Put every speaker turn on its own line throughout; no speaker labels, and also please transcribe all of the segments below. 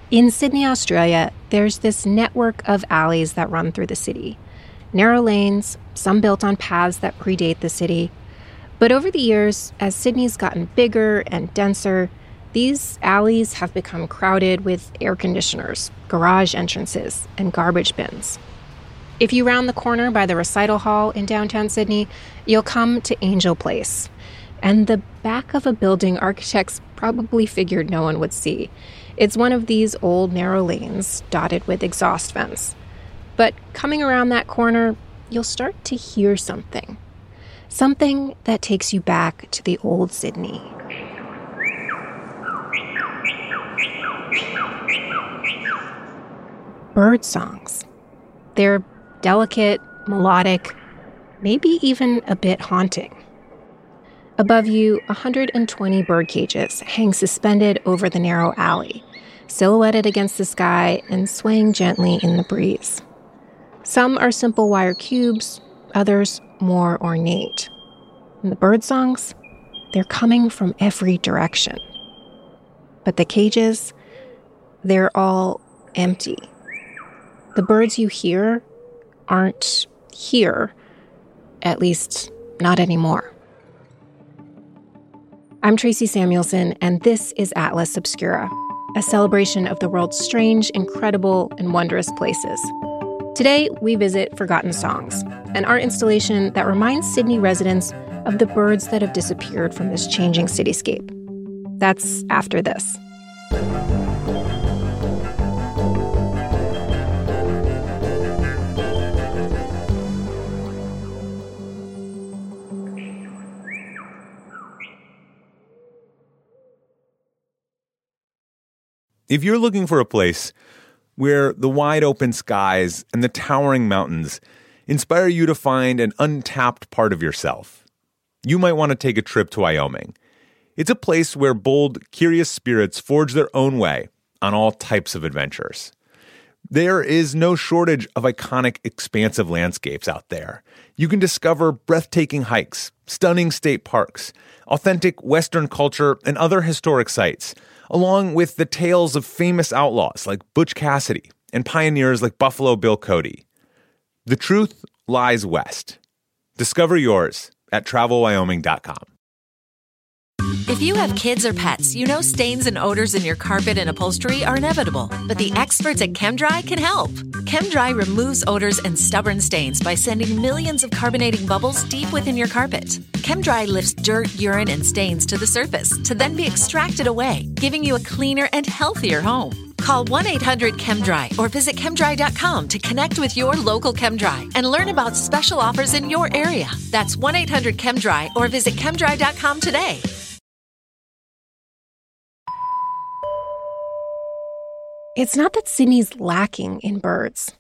In Sydney, Australia, there's this network of alleys that run through the city. Narrow lanes, some built on paths that predate the city. But over the years, as Sydney's gotten bigger and denser, these alleys have become crowded with air conditioners, garage entrances, and garbage bins. If you round the corner by the recital hall in downtown Sydney, you'll come to Angel Place. And the back of a building architects probably figured no one would see. It's one of these old narrow lanes dotted with exhaust vents. But coming around that corner, you'll start to hear something. Something that takes you back to the old Sydney. Bird songs. They're delicate, melodic, maybe even a bit haunting. Above you, 120 bird cages hang suspended over the narrow alley, silhouetted against the sky and swaying gently in the breeze. Some are simple wire cubes, others more ornate. And the bird songs, they're coming from every direction. But the cages, they're all empty. The birds you hear aren't here, at least not anymore. I'm Tracy Samuelson, and this is Atlas Obscura, a celebration of the world's strange, incredible, and wondrous places. Today, we visit Forgotten Songs, an art installation that reminds Sydney residents of the birds that have disappeared from this changing cityscape. That's after this.
If you're looking for a place where the wide open skies and the towering mountains inspire you to find an untapped part of yourself, you might want to take a trip to Wyoming. It's a place where bold, curious spirits forge their own way on all types of adventures. There is no shortage of iconic, expansive landscapes out there. You can discover breathtaking hikes, stunning state parks, authentic Western culture, and other historic sites, along with the tales of famous outlaws like Butch Cassidy and pioneers like Buffalo Bill Cody. The truth lies west. Discover yours at travelwyoming.com.
If you have kids or pets, you know stains and odors in your carpet and upholstery are inevitable, but the experts at ChemDry can help. ChemDry removes odors and stubborn stains by sending millions of carbonating bubbles deep within your carpet. ChemDry lifts dirt, urine, and stains to the surface to then be extracted away, giving you a cleaner and healthier home. Call 1-800-ChemDry or visit chemdry.com to connect with your local ChemDry and learn about special offers in your area. That's 1-800-ChemDry or visit chemdry.com today.
It's not that Sydney's lacking in birds.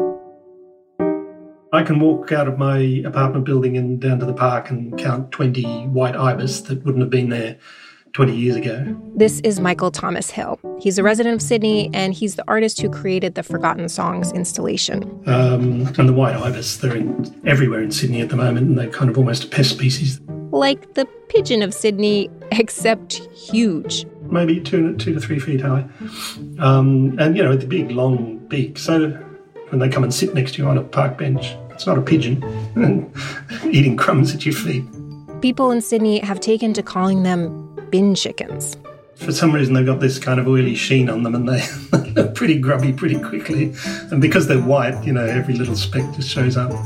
I can walk out of my apartment building and down to the park and count 20 white ibis that wouldn't have been there 20 years ago.
This is Michael Thomas Hill. He's a resident of Sydney, and he's the artist who created the Forgotten Songs installation.
And the white ibis, they're everywhere in Sydney at the moment, and they're kind of almost a pest species.
Like the pigeon of Sydney, except huge.
Maybe 2 to 3 feet high. And, with a big, long beak. So when they come and sit next to you on a park bench, it's not a pigeon eating crumbs at your feet.
People in Sydney have taken to calling them bin chickens.
For some reason, they've got this kind of oily sheen on them, and they're pretty grubby pretty quickly. And because they're white, every little speck just shows up.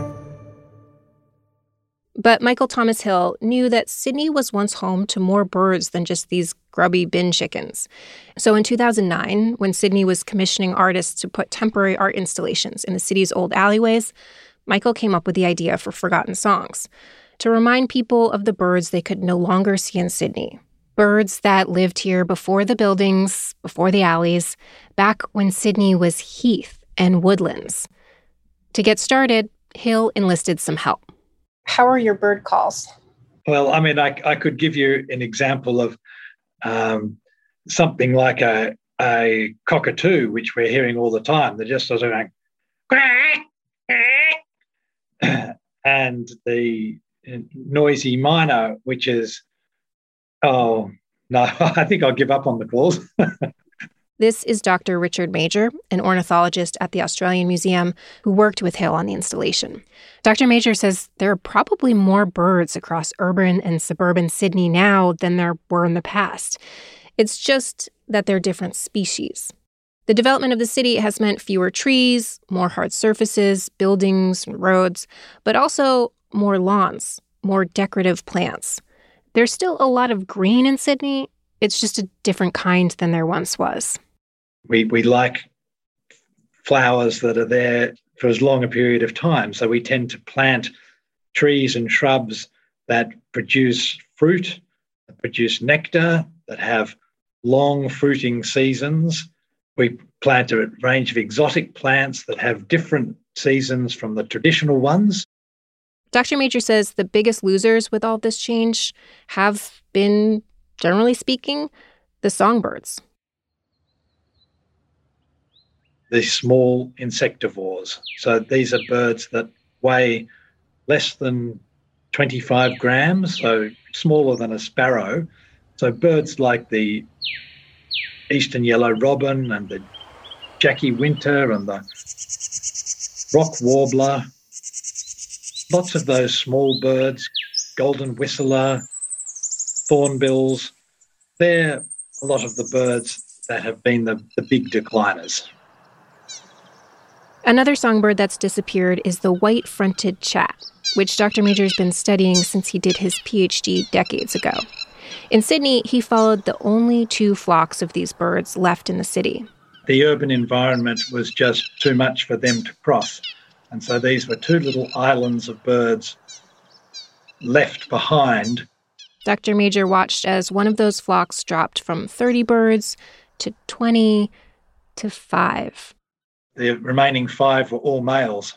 But Michael Thomas Hill knew that Sydney was once home to more birds than just these grubby bin chickens. So in 2009, when Sydney was commissioning artists to put temporary art installations in the city's old alleyways, Michael came up with the idea for Forgotten Songs, to remind people of the birds they could no longer see in Sydney. Birds that lived here before the buildings, before the alleys, back when Sydney was heath and woodlands. To get started, Hill enlisted some help. How are your bird calls?
Well, I could give you an example of something like a cockatoo, which we're hearing all the time. They're just sort of going, quack, quack. And the noisy myna, which is, oh, no, I think I'll give up on the calls.
This is Dr. Richard Major, an ornithologist at the Australian Museum who worked with Hill on the installation. Dr. Major says there are probably more birds across urban and suburban Sydney now than there were in the past. It's just that they're different species. The development of the city has meant fewer trees, more hard surfaces, buildings, and roads, but also more lawns, more decorative plants. There's still a lot of green in Sydney. It's just a different kind than there once was.
We like flowers that are there for as long a period of time. So we tend to plant trees and shrubs that produce fruit, that produce nectar, that have long fruiting seasons. We plant a range of exotic plants that have different seasons from the traditional ones.
Dr. Major says the biggest losers with all this change have been, generally speaking, the songbirds.
The small insectivores. So these are birds that weigh less than 25 grams, so smaller than a sparrow. So birds like the eastern yellow robin and the Jackie Winter and the rock warbler, lots of those small birds, golden whistler, thornbills, they're a lot of the birds that have been the big decliners.
Another songbird that's disappeared is the white-fronted chat, which Dr. Major's been studying since he did his PhD decades ago. In Sydney, he followed the only 2 flocks of these birds left in the city.
The urban environment was just too much for them to cross. And so these were 2 little islands of birds left behind.
Dr. Major watched as one of those flocks dropped from 30 birds to 20 to 5.
The remaining 5 were all males.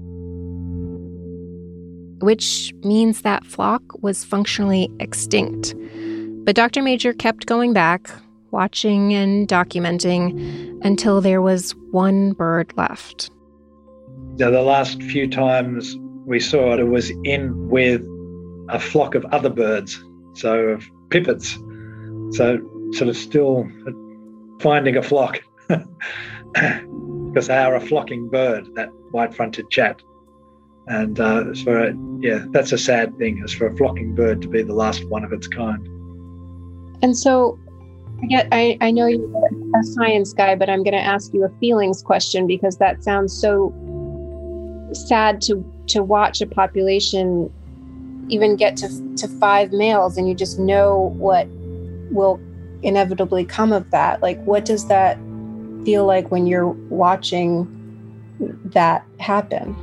Which means that flock was functionally extinct. But Dr. Major kept going back, watching and documenting until there was 1 bird left.
The last few times we saw it, it was in with a flock of other birds, so of pipits. So sort of still finding a flock. Because they are a flocking bird, that white-fronted chat. And that's a sad thing, is for a flocking bird to be the last one of its kind.
And so, I know you're a science guy, but I'm going to ask you a feelings question, because that sounds so sad to watch a population even get to 5 males, and you just know what will inevitably come of that. Like, what does that feel like when you're watching that happen?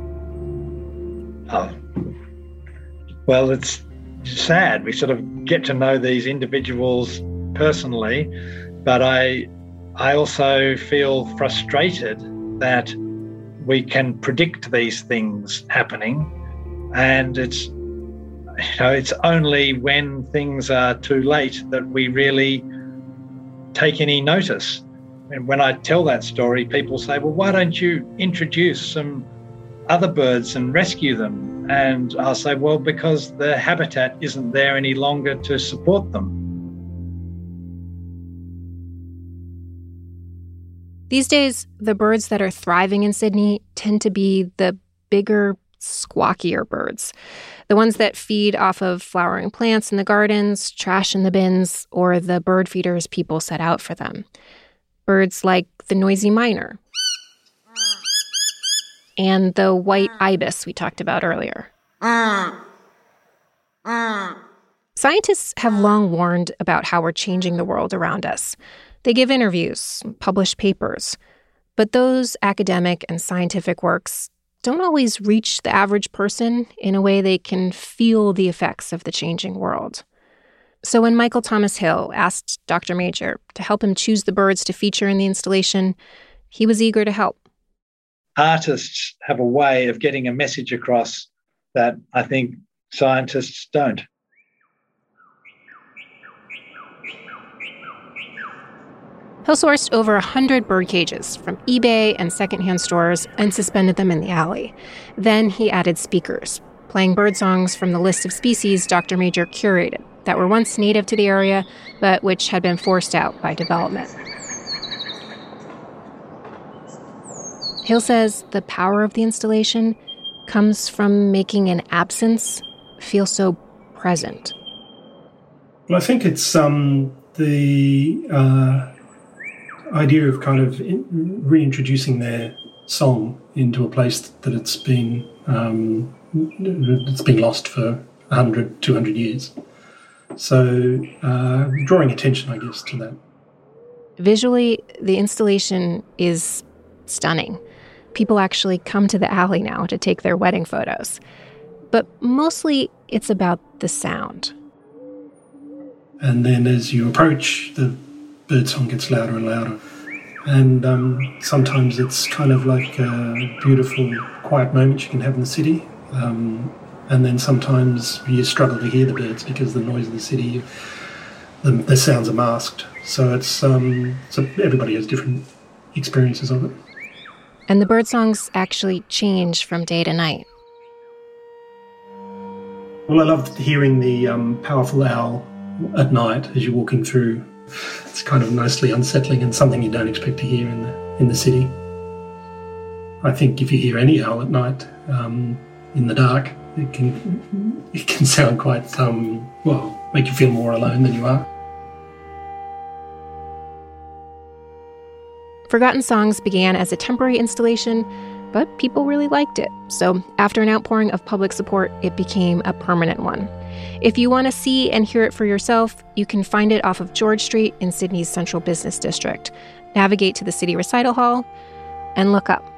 Oh, well, it's sad. We sort of get to know these individuals personally, but I also feel frustrated that we can predict these things happening, and it's only when things are too late that we really take any notice. And when I tell that story, people say, well, why don't you introduce some other birds and rescue them? And I'll say, well, because the habitat isn't there any longer to support them.
These days, the birds that are thriving in Sydney tend to be the bigger, squawkier birds. The ones that feed off of flowering plants in the gardens, trash in the bins, or the bird feeders people set out for them. Birds like the noisy miner and the white ibis we talked about earlier. Scientists have long warned about how we're changing the world around us. They give interviews, publish papers. But those academic and scientific works don't always reach the average person in a way they can feel the effects of the changing world. So when Michael Thomas Hill asked Dr. Major to help him choose the birds to feature in the installation, he was eager to help.
Artists have a way of getting a message across that I think scientists don't.
Hill sourced over 100 bird cages from eBay and secondhand stores and suspended them in the alley. Then he added speakers, playing bird songs from the list of species Dr. Major curated that were once native to the area, but which had been forced out by development. Hill says the power of the installation comes from making an absence feel so present.
Well, I think it's the idea of kind of reintroducing their song into a place that it's been lost for 100, 200 years. So drawing attention, I guess, to that.
Visually, the installation is stunning. People actually come to the alley now to take their wedding photos. But mostly it's about the sound.
And then as you approach, the birdsong gets louder and louder. And sometimes it's kind of like a beautiful, quiet moment you can have in the city. And then sometimes you struggle to hear the birds because the noise of the city, the sounds are masked. So so everybody has different experiences of it.
And the birdsongs actually change from day to night.
Well, I love hearing the powerful owl at night as you're walking through. It's kind of nicely unsettling and something you don't expect to hear in the city. I think if you hear any owl at night in the dark, it can sound quite make you feel more alone than you are.
Forgotten Songs began as a temporary installation, but people really liked it. So after an outpouring of public support, it became a permanent one. If you want to see and hear it for yourself, you can find it off of George Street in Sydney's Central Business District. Navigate to the City Recital Hall and look up.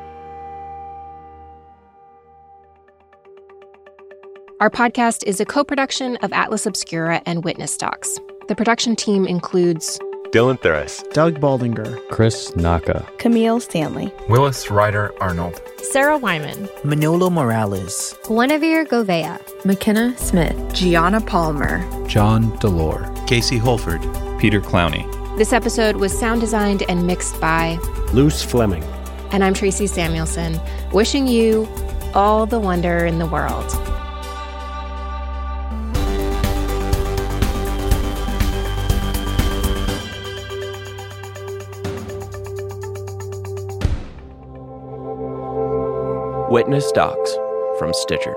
Our podcast is a co-production of Atlas Obscura and Witness Docs. The production team includes
Dylan Thuras,
Doug Baldinger,
Chris Naka,
Camille Stanley,
Willis Ryder Arnold,
Sarah Wyman,
Manolo Morales,
Guinevere Govea,
McKenna Smith,
Gianna Palmer,
John Delore,
Casey Holford,
Peter Clowney.
This episode was sound designed and mixed by
Luce Fleming.
And I'm Tracy Samuelson, wishing you all the wonder in the world.
Witness Docs from Stitcher.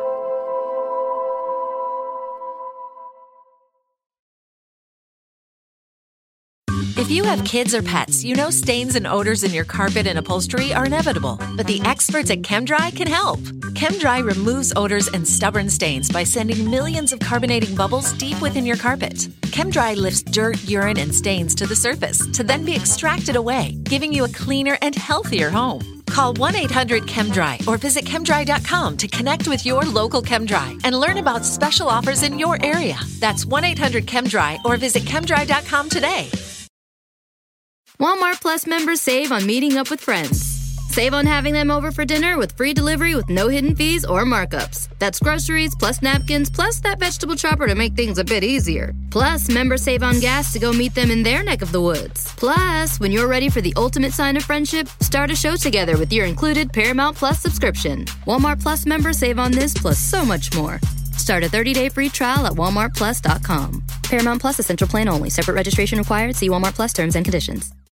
If you have kids or pets, you know stains and odors in your carpet and upholstery are inevitable. But the experts at ChemDry can help. ChemDry removes odors and stubborn stains by sending millions of carbonating bubbles deep within your carpet. ChemDry lifts dirt, urine, and stains to the surface to then be extracted away, giving you a cleaner and healthier home. Call 1-800-ChemDry or visit ChemDry.com to connect with your local ChemDry and learn about special offers in your area. That's 1-800-ChemDry or visit ChemDry.com today.
Walmart Plus members save on meeting up with friends. Save on having them over for dinner with free delivery with no hidden fees or markups. That's groceries, plus napkins, plus that vegetable chopper to make things a bit easier. Plus, members save on gas to go meet them in their neck of the woods. Plus, when you're ready for the ultimate sign of friendship, start a show together with your included Paramount Plus subscription. Walmart Plus members save on this plus so much more. Start a 30-day free trial at walmartplus.com. Paramount Plus Essential Plan only. Separate registration required. See Walmart Plus terms and conditions.